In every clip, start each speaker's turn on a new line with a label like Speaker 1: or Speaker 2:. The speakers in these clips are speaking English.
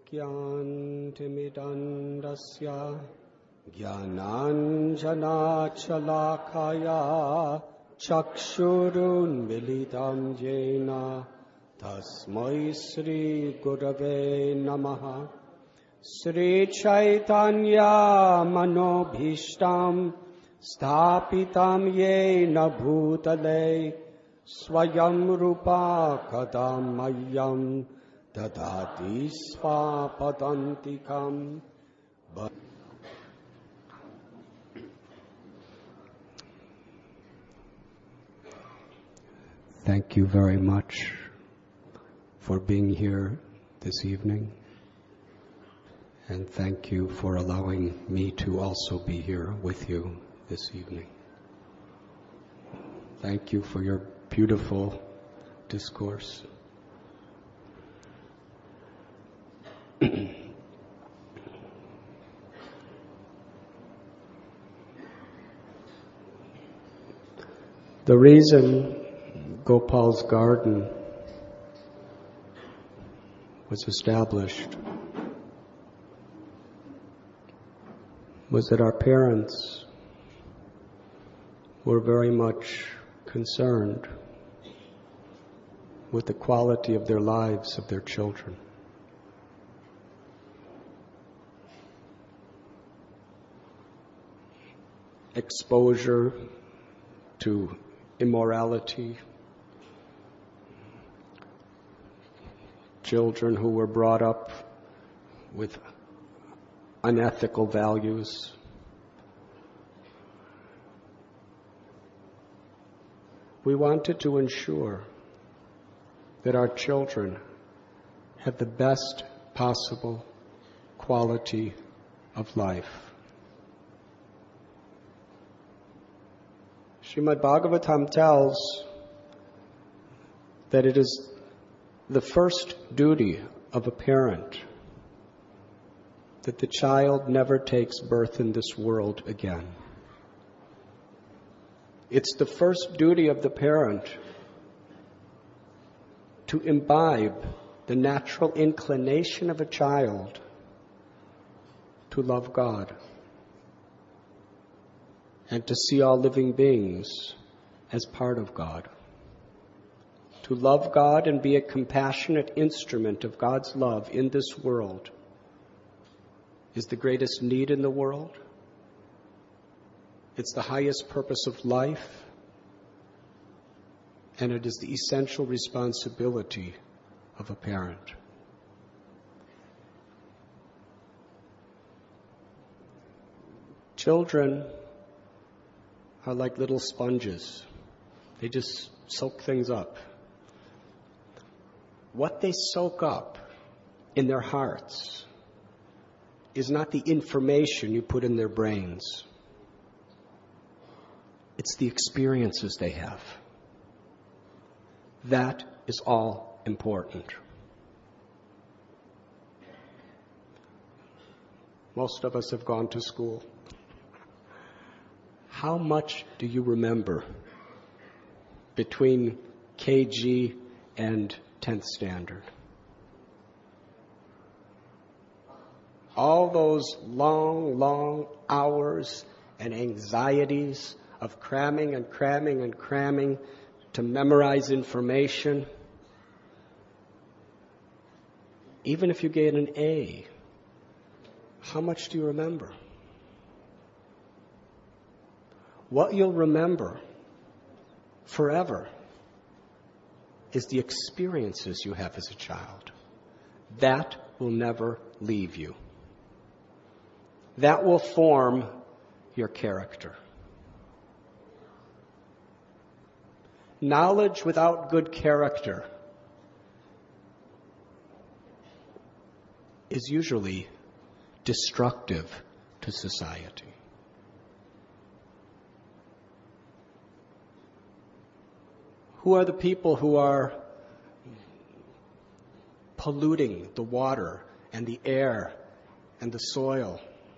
Speaker 1: ज्ञानतिमिरन्धस्य ज्ञानाञ्जनशलाकया चक्षुरुन्मीलितं येन तस्मै श्रीगुरवे नमः। श्रीचैतन्यमनोभीष्टं स्थापितं येन भूतले स्वयं रूपा कदा मह्यं ददाति स्वापदान्तिकम्। Thank you very much for being here this evening, and thank you for allowing me to also be here with you this evening. Thank you for your beautiful discourse. The reason Gopal's garden was established was that our parents were very much concerned with the quality of their lives of their children. Exposure to immorality, children who were brought up with unethical values. We wanted to ensure that our children had the best possible quality of life. Srimad Bhagavatam tells that it is the first duty of a parent that the child never takes birth in this world again. It's the first duty of the parent to imbibe the natural inclination of a child to love God and to see all living beings as part of God. To love God and be a compassionate instrument of God's love in this world is the greatest need in the world. It's the highest purpose of life, and it is the essential responsibility of a parent. Children are like little sponges. They just soak things up. What they soak up in their hearts is not the information you put in their brains. It's the experiences they have. That is all important. Most of us have gone to school. How much do you remember between KG and 10th standard? All those long hours and anxieties of cramming and cramming and cramming to memorize information. Even if you get an A, how much do you remember? What you'll remember forever is the experiences you have as a child. That will never leave you. That will form your character. Knowledge without good character is usually destructive to society. Who are the people who are polluting the water and the air and the soil,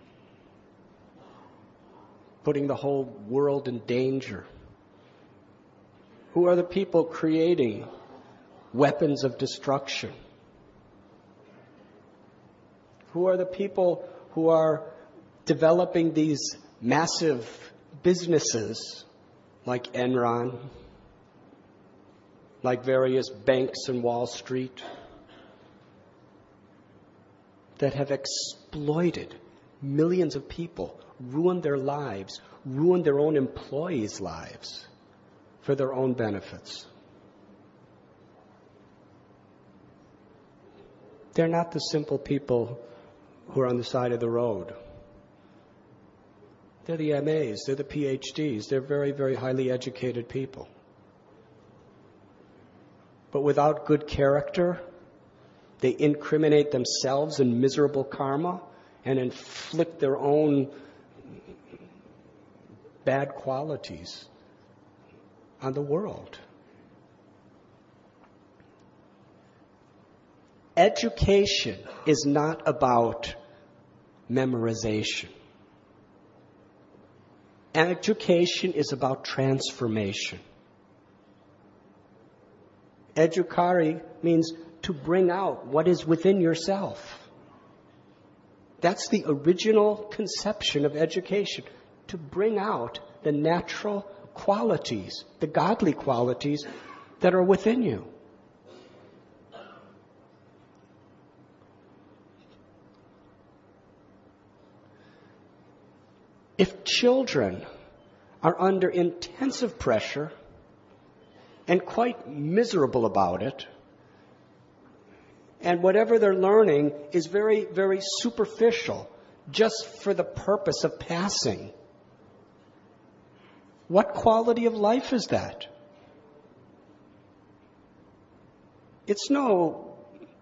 Speaker 1: putting the whole world in danger? Who are the people creating weapons of destruction? Who are the people who are developing these massive businesses like Enron, like various banks in Wall Street, that have exploited millions of people, ruined their lives, ruined their own employees' lives for their own benefits? They're not the simple people who are on the side of the road. They're the MAs, they're the PhDs, they're very, very highly educated people. But without good character, they incriminate themselves in miserable karma and inflict their own bad qualities on the world. Education is not about memorization. Education is about transformation. Educare means to bring out what is within yourself. That's the original conception of education, to bring out the natural qualities, the godly qualities that are within you. If children are under intensive pressure and quite miserable about it, and whatever they're learning is very, very superficial, just for the purpose of passing, what quality of life is that? It's no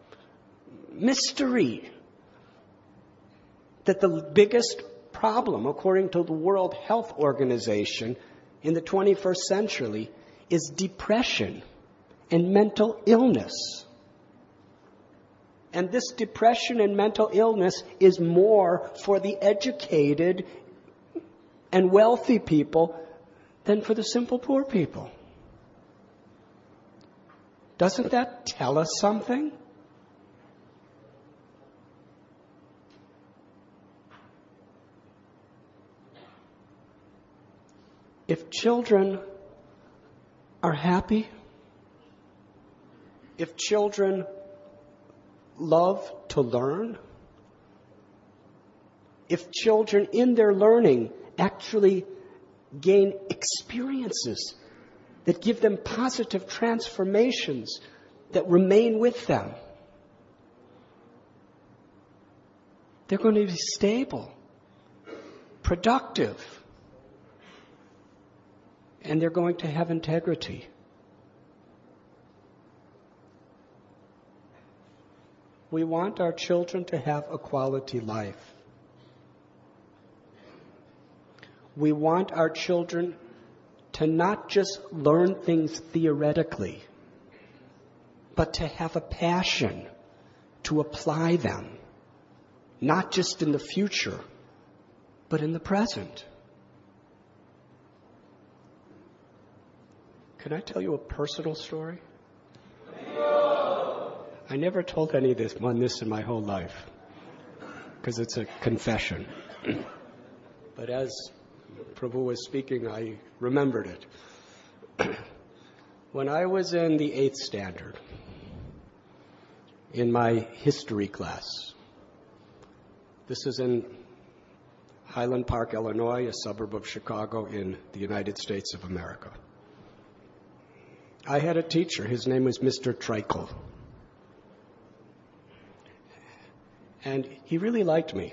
Speaker 1: mystery that the biggest problem, according to the World Health Organization, in the 21st century is depression and mental illness. And this depression and mental illness is more for the educated and wealthy people than for the simple poor people. Doesn't that tell us something? If children are happy, if children love to learn, if children in their learning actually gain experiences that give them positive transformations that remain with them, they're going to be stable, productive, and they're going to have integrity. We want our children to have a quality life. We want our children to not just learn things theoretically, but to have a passion to apply them, not just in the future, but in the present. Can I tell you a personal story? I never told any of this in my whole life, because it's a confession. But as Prabhu was speaking, I remembered it. When I was in the 8th standard, in my history class, this is in Highland Park, Illinois, a suburb of Chicago in the United States of America. I had a teacher. His name was Mr. Treichel. And he really liked me.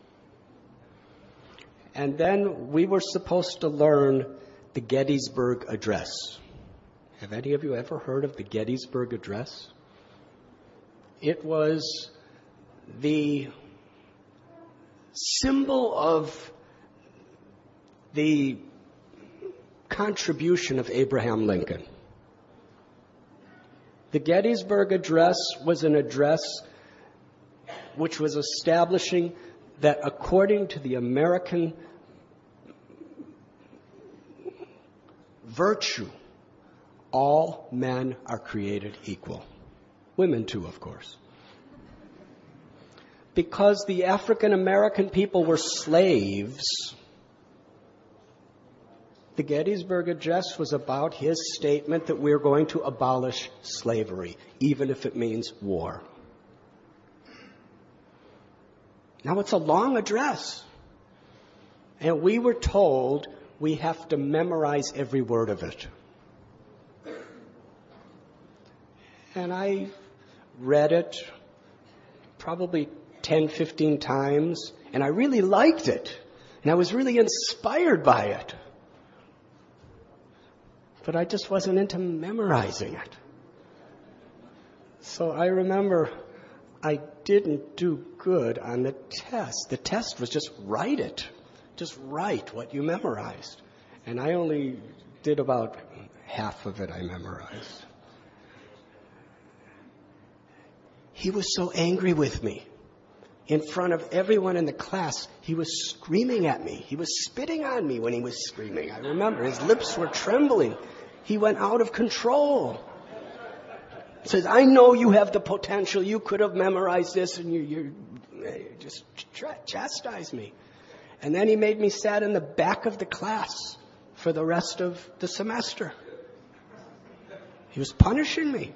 Speaker 1: And then we were supposed to learn the Gettysburg Address. Have any of you ever heard of the Gettysburg Address? It was the symbol of the contribution of Abraham Lincoln. The Gettysburg Address was an address which was establishing that according to the American virtue, all men are created equal. Women too, of course. because the African American people were slaves, the Gettysburg Address was about his statement that we're going to abolish slavery, even if it means war. Now, it's a long address. And we were told we have to memorize every word of it. And I read it probably 10, 15 times, and I really liked it. And I was really inspired by it. But I just wasn't into memorizing it. So I remember I didn't do good on the test. The test was just write it. Just write what you memorized. And I only did about half of it I memorized. He was so angry with me. In front of everyone in the class, he was screaming at me. He was spitting on me when he was screaming. I remember his lips were trembling. He went out of control. He says, I know you have the potential. You could have memorized this, and you just chastised me. And then he made me sit in the back of the class for the rest of the semester. He was punishing me.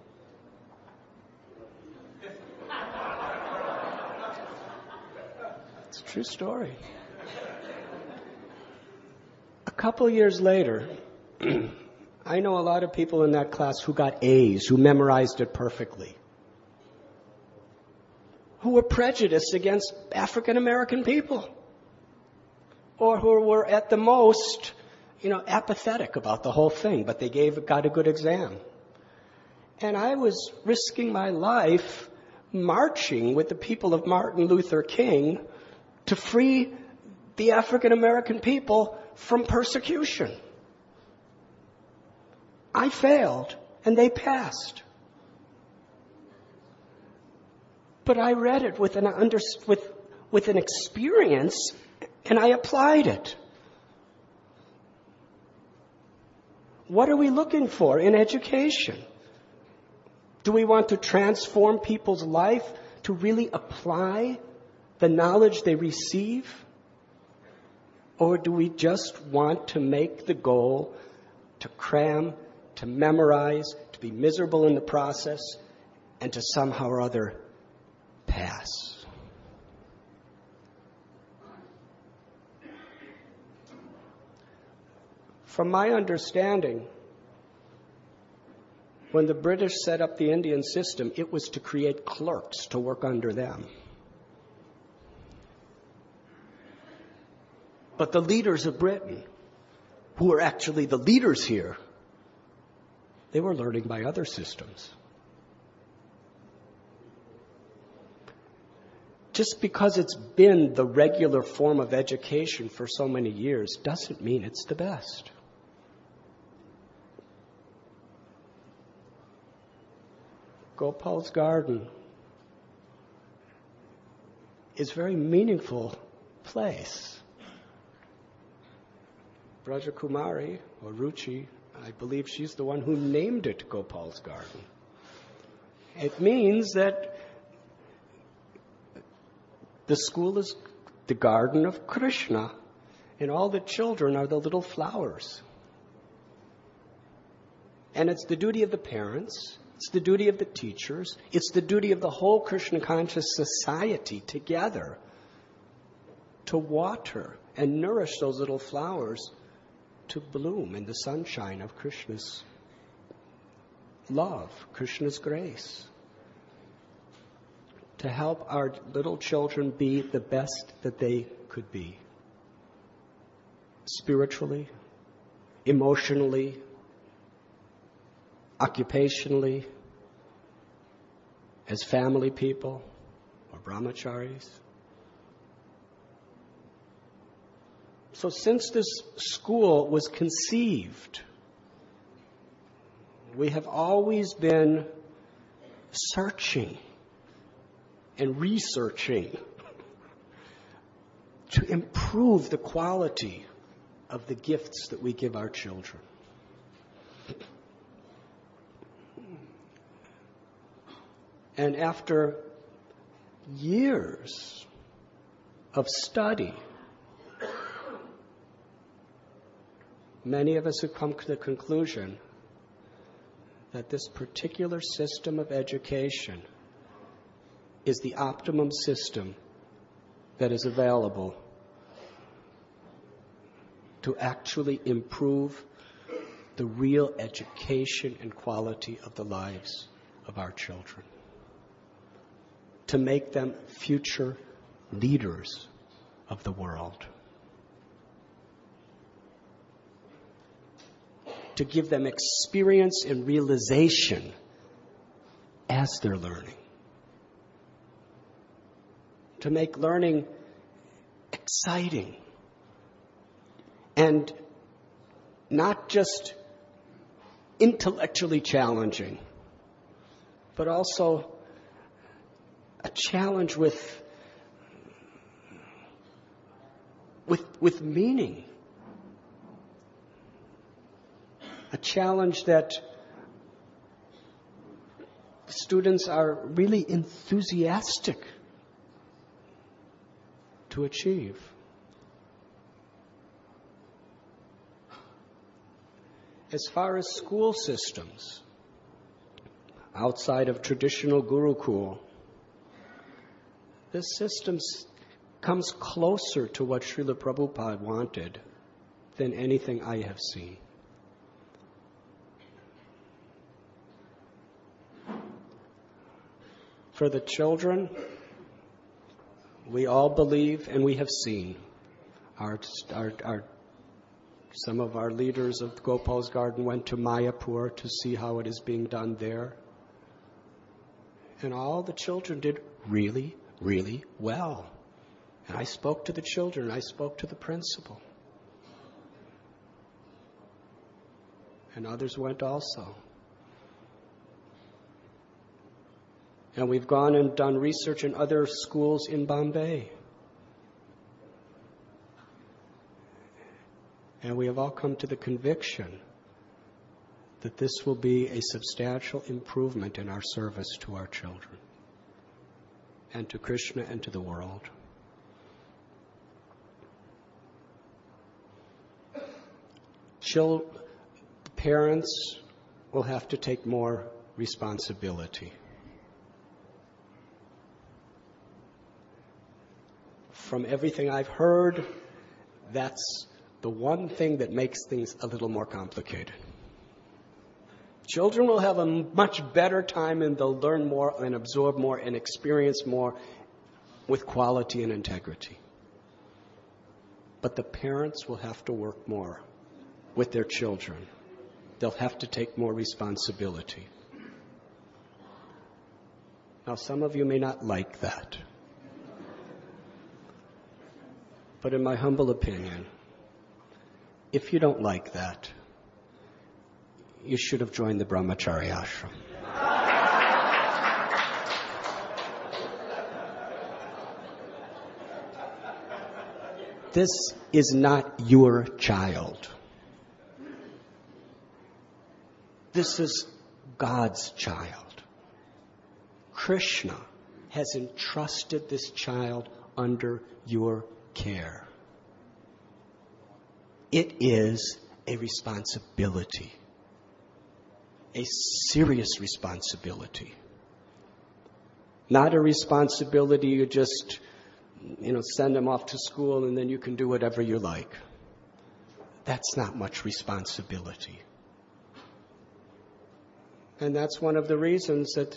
Speaker 1: It's a true story. A couple years later, I know a lot of people in that class who got A's, who memorized it perfectly, who were prejudiced against African American people, or who were at the most, apathetic about the whole thing, but they got a good exam. And I was risking my life marching with the people of Martin Luther King to free the African American people from persecution. I failed, and they passed. But I read it with an experience, and I applied it. What are we looking for in education? Do we want to transform people's life to really apply the knowledge they receive? Or do we just want to make the goal to cram, to memorize, to be miserable in the process, and to somehow or other pass? From my understanding, when the British set up the Indian system, it was to create clerks to work under them. But the leaders of Britain, who are actually the leaders here, they were learning by other systems. Just because it's been the regular form of education for so many years doesn't mean it's the best. Gopal's Garden is a very meaningful place. Braja Kumari, or Ruchi, I believe she's the one who named it Gopal's Garden. It means that the school is the garden of Krishna, and all the children are the little flowers. And it's the duty of the parents, it's the duty of the teachers, it's the duty of the whole Krishna conscious society together to water and nourish those little flowers to bloom in the sunshine of Krishna's love, Krishna's grace. To help our little children be the best that they could be. Spiritually, emotionally, occupationally, as family people or brahmacharis. So since this school was conceived, we have always been searching and researching to improve the quality of the gifts that we give our children. And after years of study. Many of us have come to the conclusion that this particular system of education is the optimum system that is available to actually improve the real education and quality of the lives of our children, to make them future leaders of the world, to give them experience and realization as they're learning, to make learning exciting and not just intellectually challenging, but also a challenge with meaning. A challenge that students are really enthusiastic to achieve. As far as school systems, outside of traditional Gurukul, this system comes closer to what Srila Prabhupada wanted than anything I have seen. For the children, we all believe and we have seen some of our leaders of Gopal's Garden went to Mayapur to see how it is being done there. And all the children did really, really well. And I spoke to the children, I spoke to the principal. And others went also. And we've gone and done research in other schools in Bombay. And we have all come to the conviction that this will be a substantial improvement in our service to our children and to Krishna and to the world. Parents will have to take more responsibility. From everything I've heard, that's the one thing that makes things a little more complicated. Children will have a much better time and they'll learn more and absorb more and experience more with quality and integrity. But the parents will have to work more with their children. They'll have to take more responsibility. Now, some of you may not like that. But in my humble opinion, if you don't like that, you should have joined the Brahmachari ashram. This is not your child. This is God's child. Krishna has entrusted this child under your care. It is a responsibility, a serious responsibility. Not a responsibility you just, send them off to school and then you can do whatever you like. That's not much responsibility. And that's one of the reasons that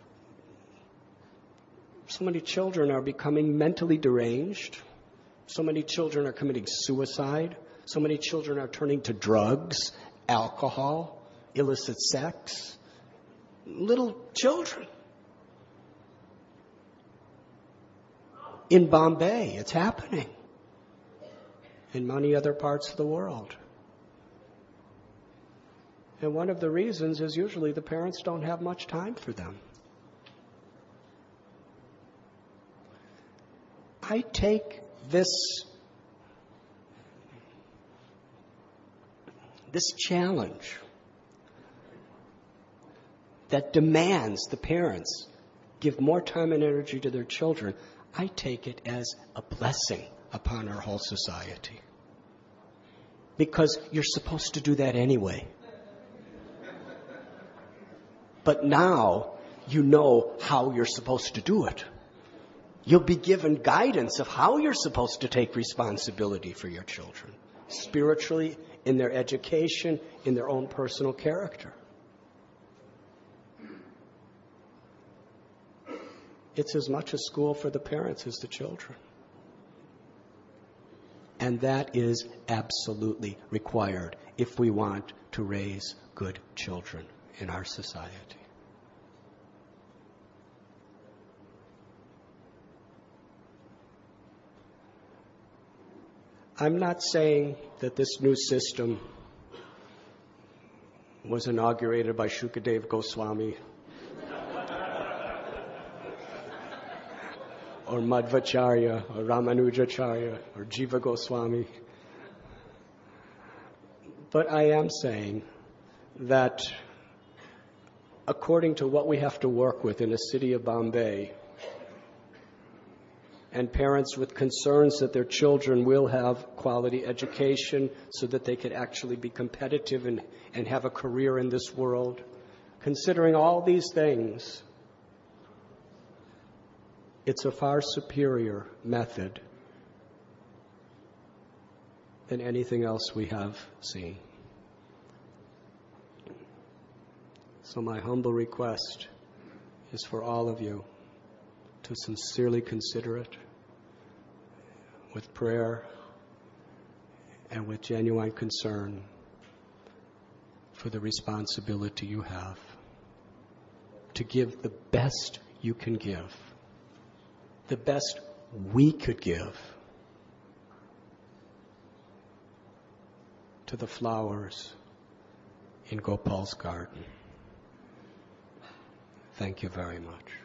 Speaker 1: so many children are becoming mentally deranged. So many children are committing suicide. So many children are turning to drugs, alcohol, illicit sex. Little children. In Bombay, it's happening. In many other parts of the world. And one of the reasons is usually the parents don't have much time for them. I take this challenge that demands the parents give more time and energy to their children, I take it as a blessing upon our whole society. Because you're supposed to do that anyway. But now you know how you're supposed to do it. You'll be given guidance of how you're supposed to take responsibility for your children, spiritually, in their education, in their own personal character. It's as much a school for the parents as the children. And that is absolutely required if we want to raise good children in our society. I'm not saying that this new system was inaugurated by Shukadev Goswami or Madhvacharya or Ramanujacharya or Jiva Goswami. But I am saying that according to what we have to work with in the city of Bombay, and parents with concerns that their children will have quality education so that they could actually be competitive and have a career in this world. Considering all these things, it's a far superior method than anything else we have seen. So my humble request is for all of you to sincerely consider it with prayer and with genuine concern for the responsibility you have to give the best you can give, the best we could give to the flowers in Gopal's garden. Thank you very much.